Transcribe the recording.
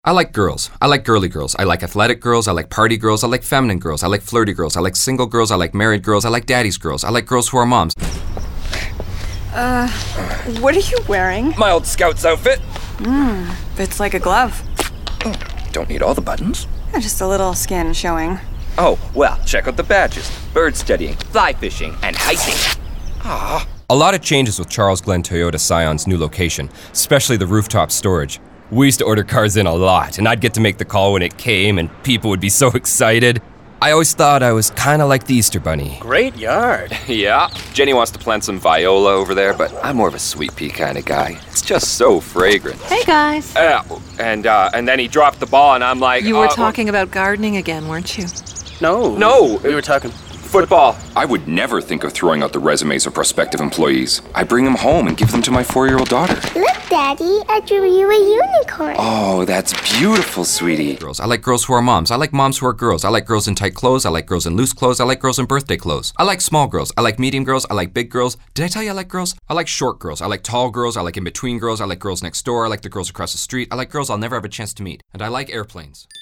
I like girls. I like girly girls. I like athletic girls. I like party girls. I like feminine girls. I like flirty girls. I like single girls. I like married girls. I like daddy's girls. I like girls who are moms. What are you wearing? My old Scouts outfit. Fits like a glove. Don't need all the buttons. Just a little skin showing. Oh, well, check out the badges. Bird studying, fly fishing, and hiking. A lot of changes with Charles Glenn Toyota Scion's new location, especially the rooftop storage. We used to order cars in a lot, and I'd get to make the call when it came, and people would be so excited. I always thought I was kind of like the Easter Bunny. Great yard. Yeah, Jenny wants to plant some viola over there, but I'm more of a sweet pea kind of guy. It's just so fragrant. Hey, guys. And then he dropped the ball, and I'm like... You were talking about gardening again, weren't you? No, we were talking football. I would never think of throwing out the resumes of prospective employees. I bring them home and give them to my 4-year-old daughter. Look, Daddy, I drew you a unicorn. Oh, that's beautiful, sweetie. Girls. I like girls who are moms. I like moms who are girls. I like girls in tight clothes. I like girls in loose clothes. I like girls in birthday clothes. I like small girls. I like medium girls. I like big girls. Did I tell you I like girls? I like short girls. I like tall girls. I like in-between girls. I like girls next door. I like the girls across the street. I like girls I'll never have a chance to meet. And I like airplanes.